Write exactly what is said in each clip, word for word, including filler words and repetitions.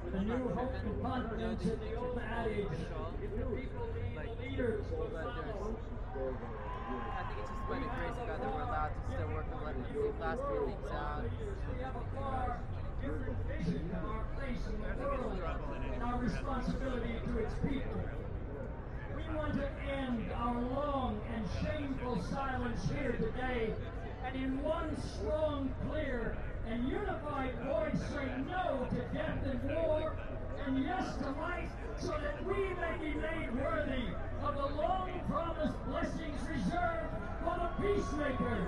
The new hope and confidence in the old adage, if the people lead, the leaders will follow. I think it's just by the grace of God that we're allowed to still work on letting the last few things out. We have a far different vision of our place in the world and our responsibility to its people. We want to end our long and shameful silence here today, and in one strong, clear, and unified voice say no to death and war, and yes to life, so that we may be made worthy of the long-promised blessings reserved for the peacemakers.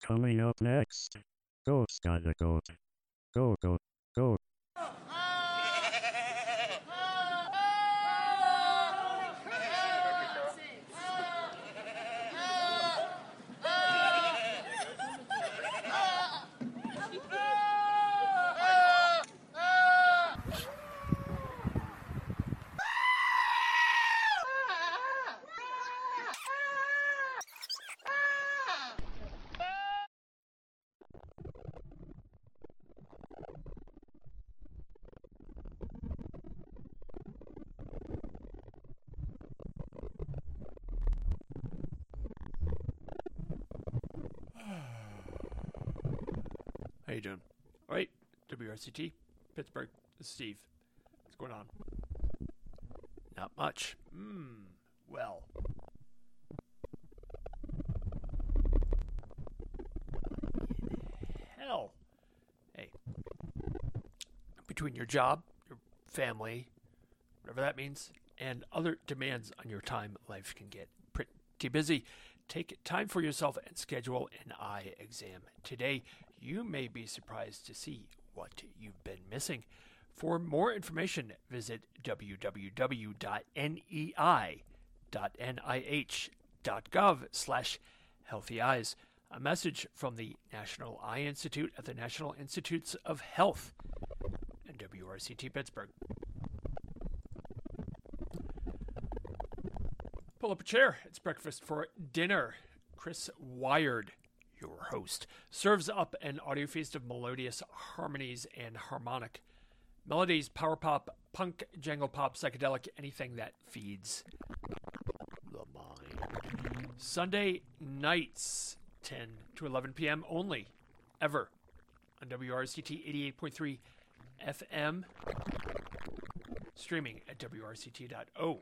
Coming up next. Go, Skyler, go. Go, go, go. How you doing? All right, W R C T, Pittsburgh. This is Steve. What's going on? Not much. Hmm. Well. Hell. Hey. Between your job, your family, whatever that means, and other demands on your time, life can get pretty busy. Take time for yourself and schedule an eye exam today. You may be surprised to see what you've been missing. For more information, visit w w w dot n e i dot n i h dot gov slash healthy eyes. A message from the National Eye Institute at the National Institutes of Health and W R C T Pittsburgh. Pull up a chair. It's breakfast for dinner. Chris Wired, your host, serves up an audio feast of melodious harmonies and harmonic melodies, power pop, punk, jangle pop, psychedelic, anything that feeds the mind. Sunday nights, ten to eleven p.m. only, ever, on W R C T eighty-eight point three F M, streaming at w r c t dot org.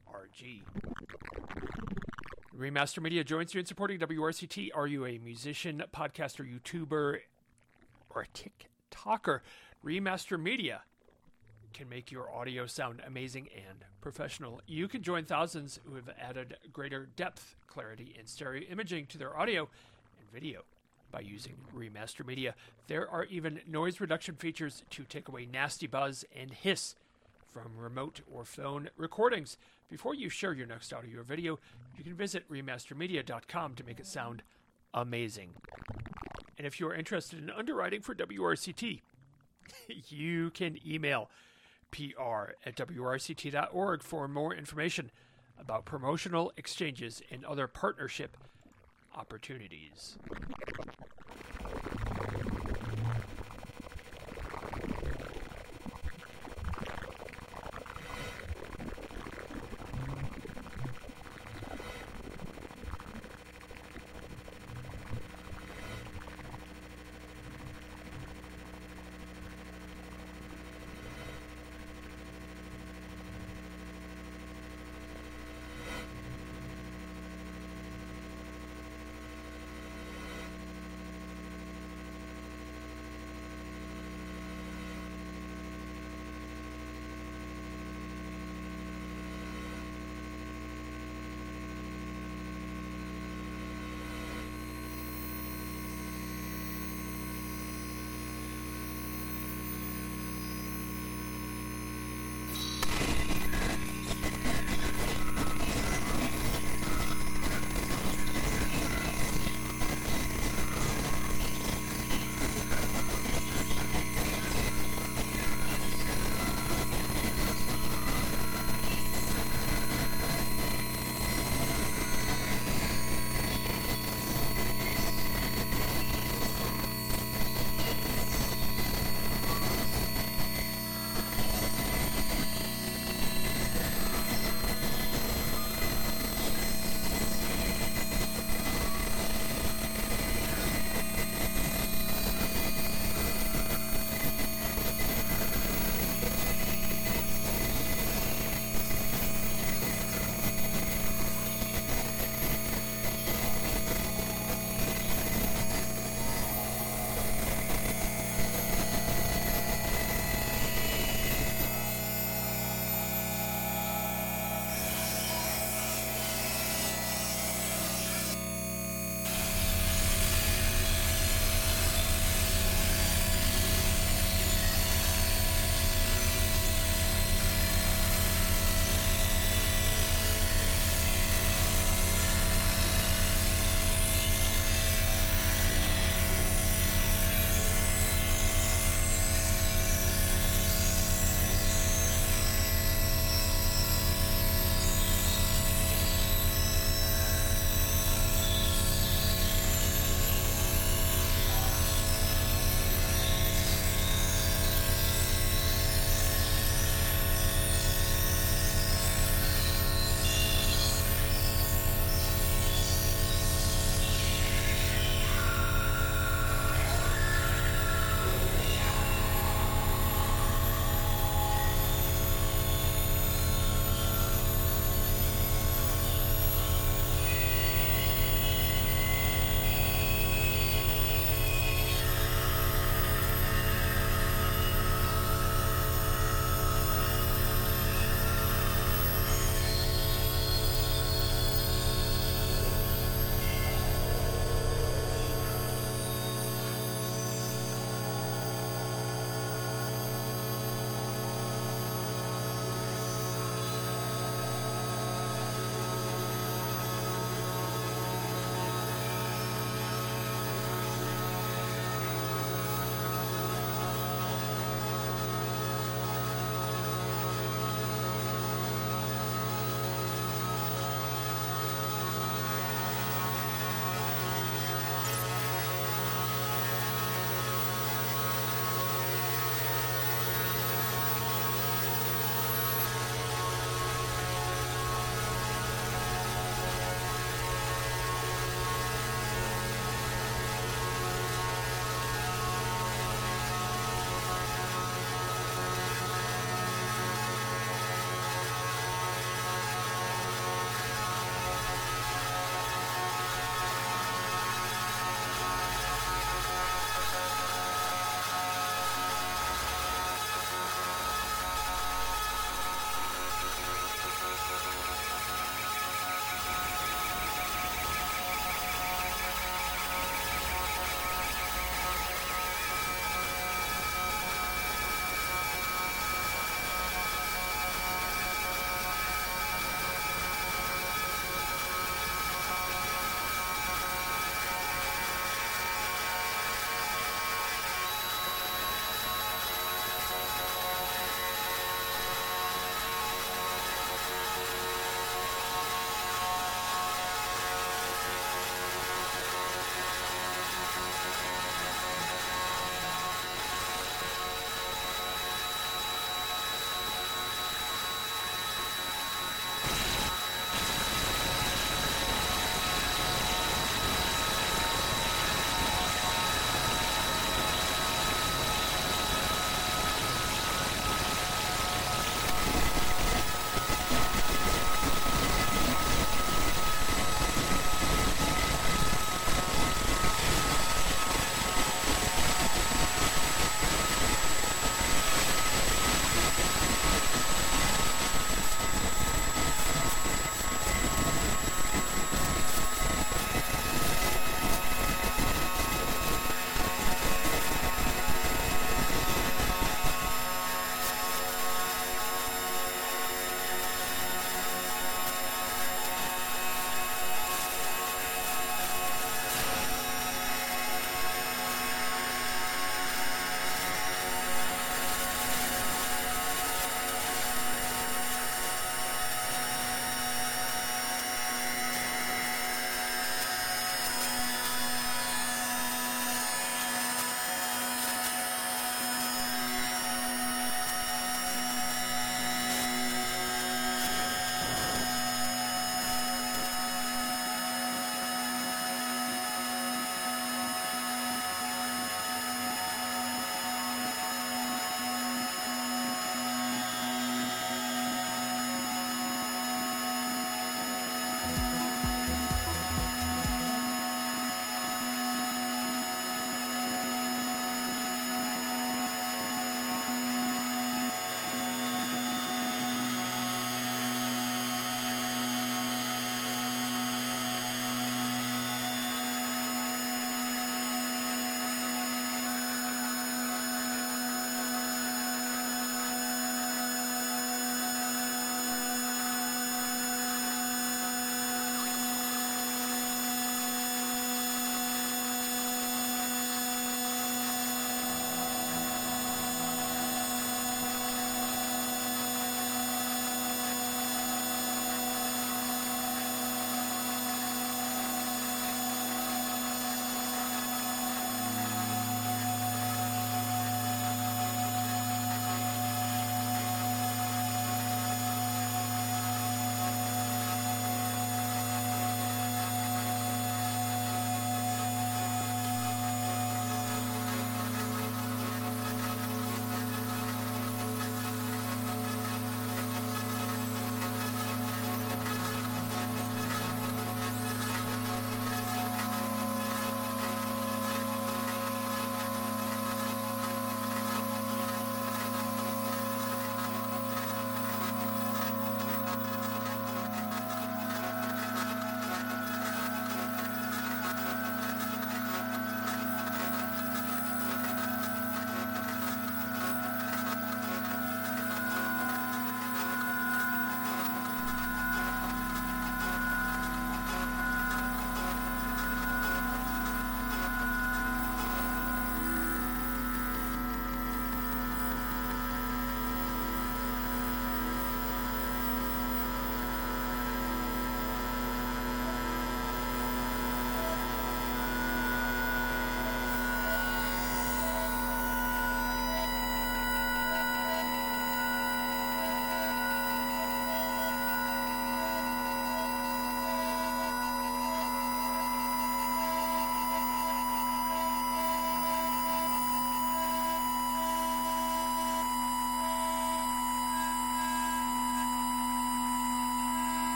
Remaster Media joins you in supporting W R C T. Are you a musician, podcaster, YouTuber, or a TikToker? Remaster Media can make your audio sound amazing and professional. You can join thousands who have added greater depth, clarity, and stereo imaging to their audio and video by using Remaster Media. There are even noise reduction features to take away nasty buzz and hiss from remote or phone recordings. Before you share your next audio or video, you can visit remaster media dot com to make it sound amazing. And if you are interested in underwriting for W R C T, you can email P R at w r c t dot org for more information about promotional exchanges and other partnership opportunities.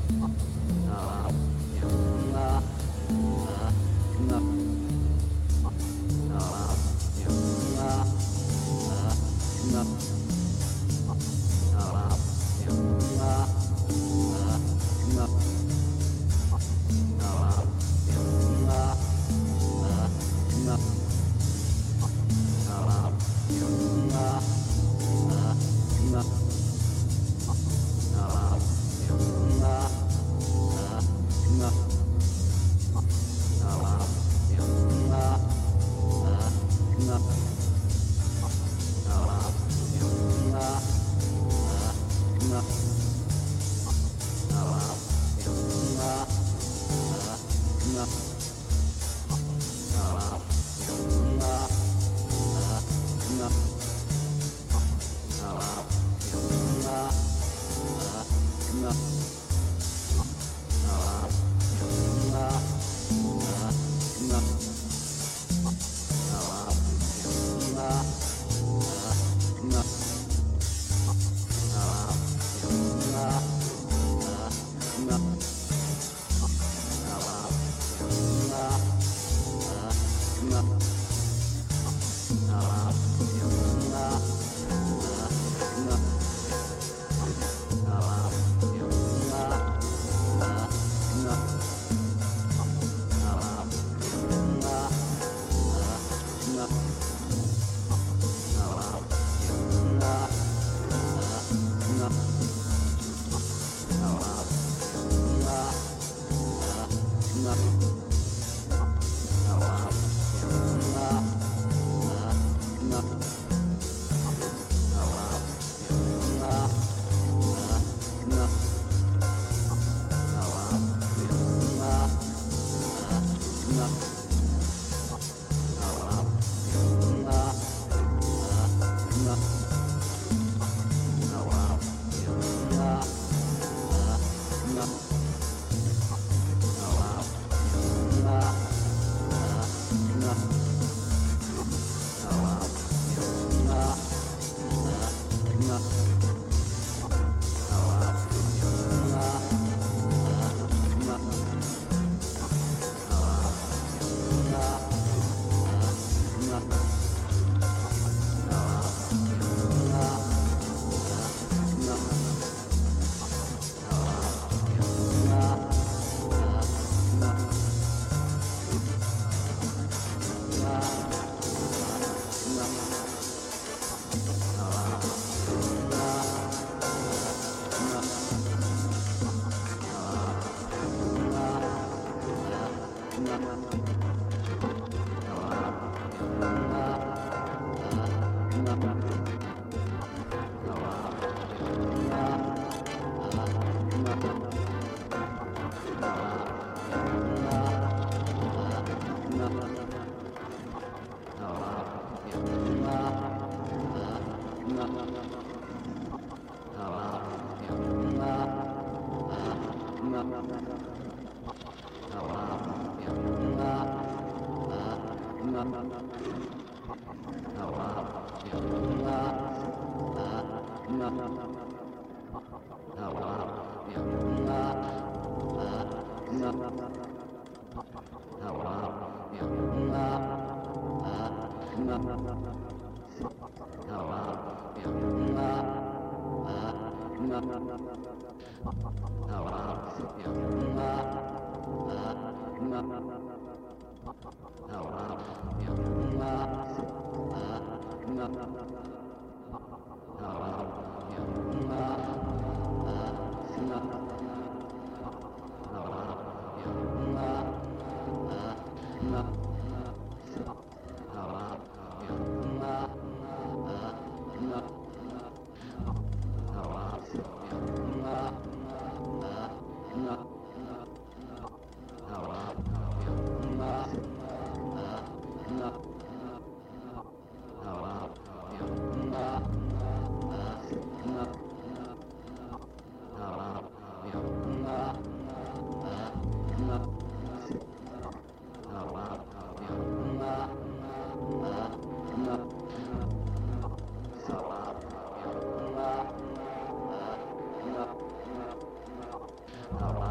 Oh,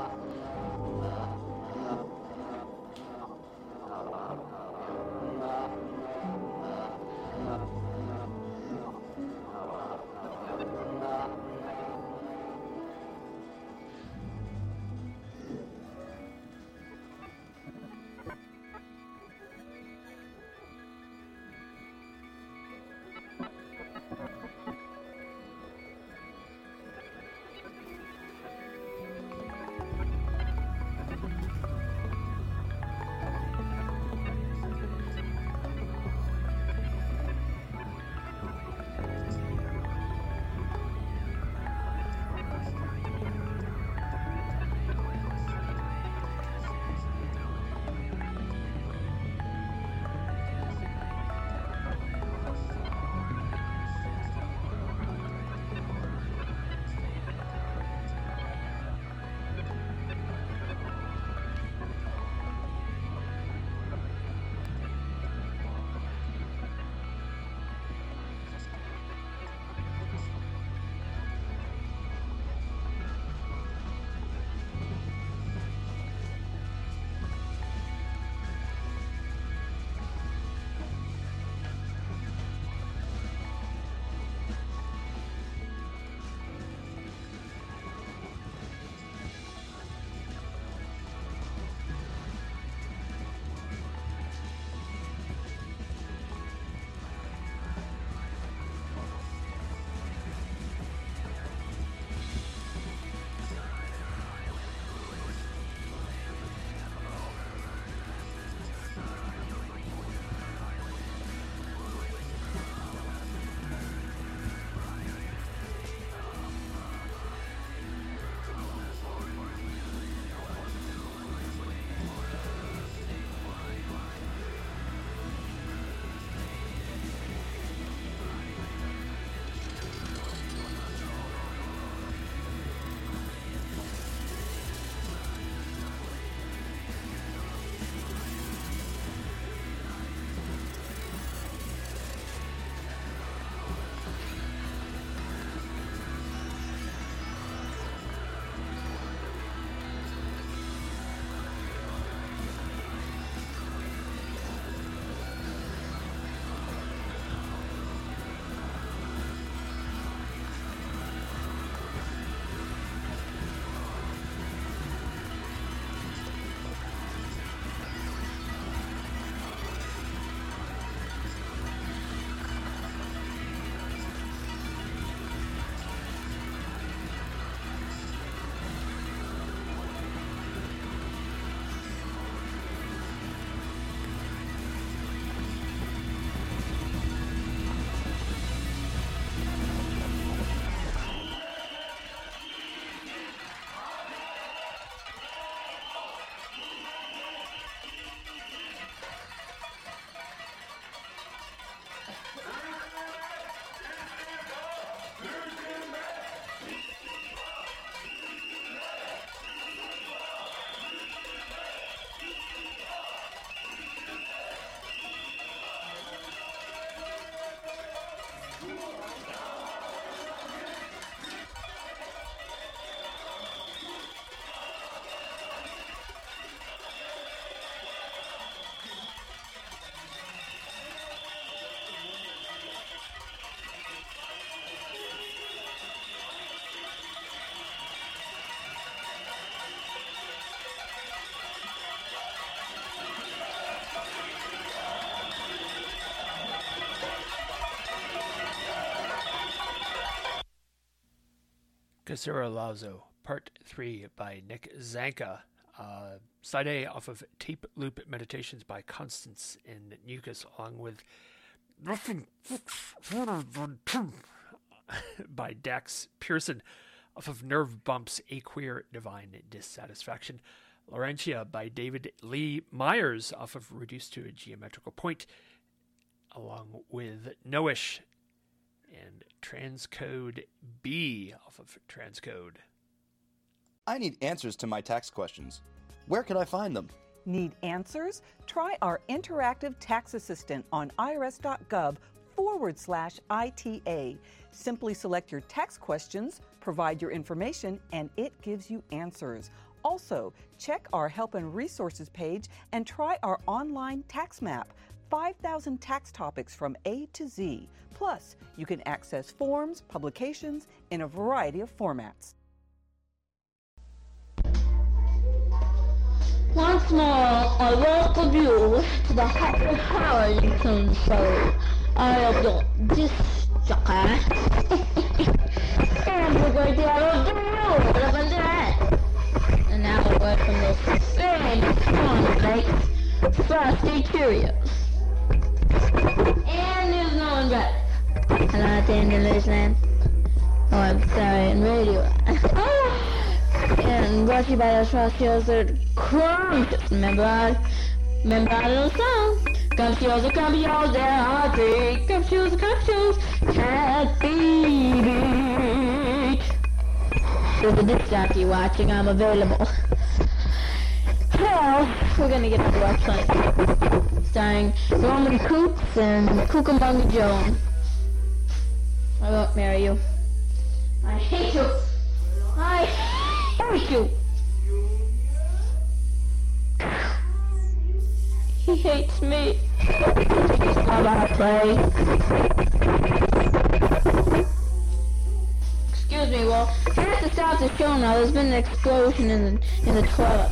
Casura Lazo, Part three by Nick Zanka. Uh, side A off of Tape Loop Meditations by Constance and Nukas, along with Nothing by Dax Pearson off of Nerve Bumps, A Queer Divine Dissatisfaction. Laurentia by David Lee Myers off of Reduced to a Geometrical Point, along with Noish and Transcode B off of Transcode. I need answers to my tax questions. Where can I find them? Need answers? Try our interactive tax assistant on irs.gov forward slash ITA. Simply select your tax questions, provide your information, and it gives you answers. Also, check our Help and Resources page and try our online tax map. five thousand tax topics from A to Z. Plus, you can access forms, publications in a variety of formats. Once more, I welcome you to the Happy Harrington Show. I am your disc jockey. And we're going to have a beautiful event. And now a word from this same cornflakes, Frosty Cheerios. And there's no one better. Hello, at the end of this land. Oh, I'm sorry, in radio. And brought to you by those Frosty that crumptious. Remember our, remember our little song? Crumptious are crumptious, there are three. Crumptious are crumptious, happy beach. There's a disc jockey watching, I'm available. Well, we're gonna get to our play. Starring Roman Coots and Cucamonga Joan. I won't marry you. I hate you. I hate you. He hates me. How about I play? Excuse me, well, I have to stop the show now. There's been an explosion in the, in the toilet.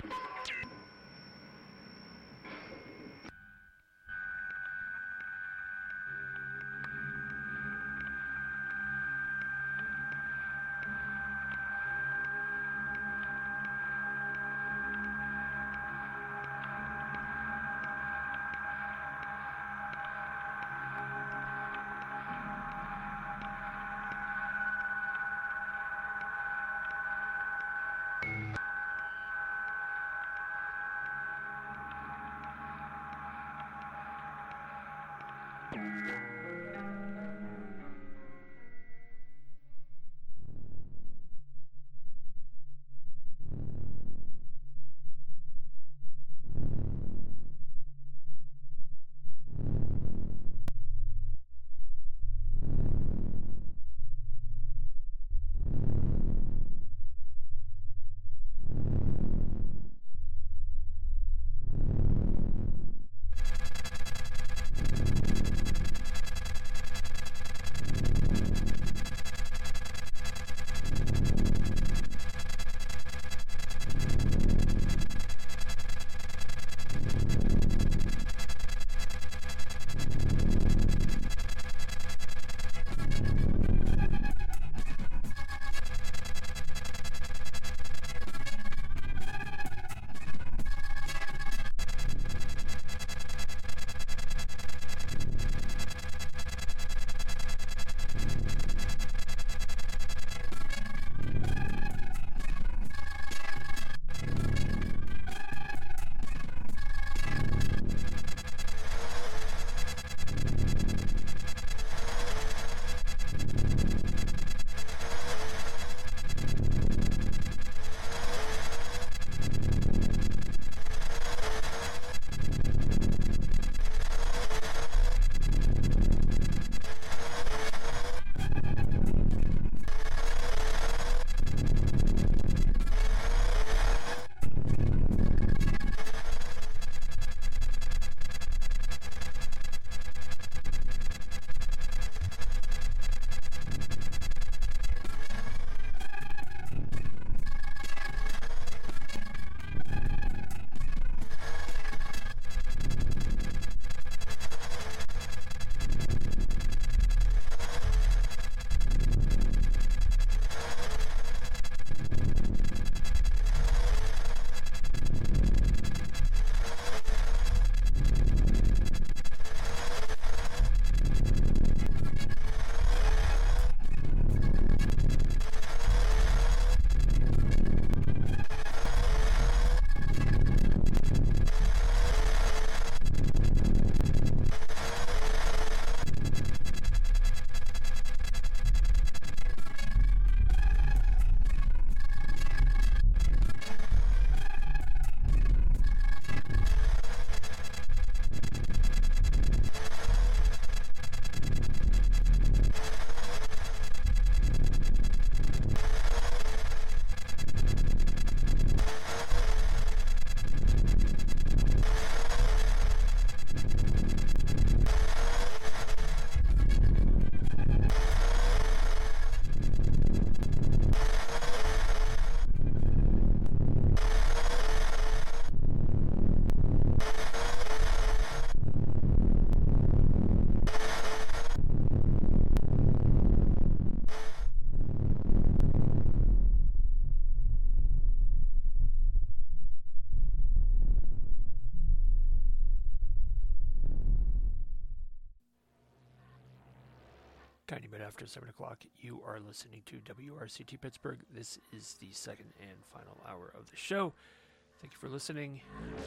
Tiny bit after seven o'clock, you are listening to W R C T Pittsburgh. This is the second and final hour of the show. Thank you for listening.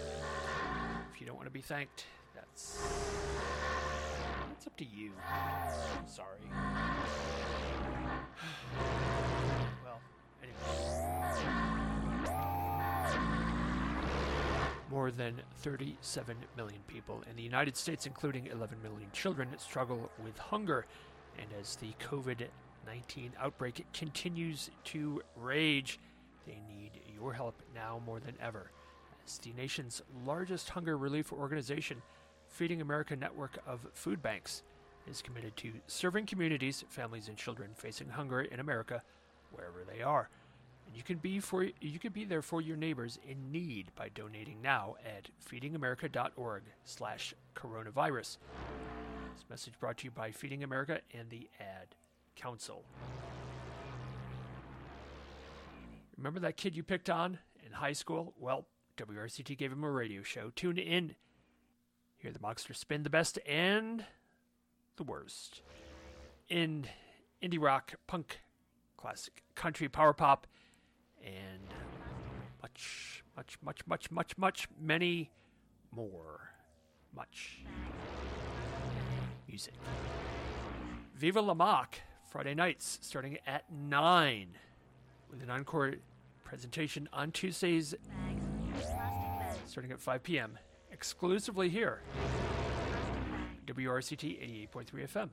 If you don't want to be thanked, that's, that's up to you. Sorry. Well, anyway. More than thirty-seven million people in the United States, including eleven million children, struggle with hunger. And as the COVID nineteen outbreak continues to rage, they need your help now more than ever. As the nation's largest hunger relief organization, Feeding America Network of Food Banks is committed to serving communities, families, and children facing hunger in America wherever they are. And you can be for you can be there for your neighbors in need by donating now at feedingamerica.org slash coronavirus. This message brought to you by Feeding America and the Ad Council. Remember that kid you picked on in high school? Well, W R C T gave him a radio show. Tune in. Hear the Mockster spin the best and the worst in indie rock, punk, classic country, power pop, and much, much, much, much, much, much, many more. Much music. Viva La Mock, Friday nights, starting at nine, with an encore presentation on Tuesdays, starting at five p.m., exclusively here, W R C T eighty-eight point three F M.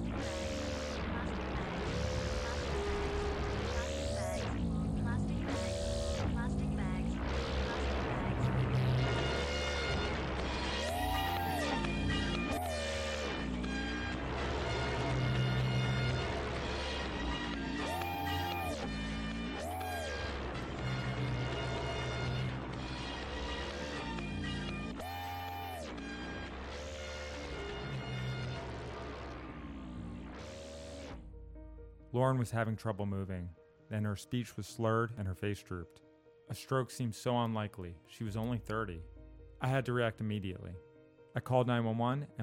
Lauren was having trouble moving. Then her speech was slurred and her face drooped. A stroke seemed so unlikely. She was only thirty. I had to react immediately. I called nine one one and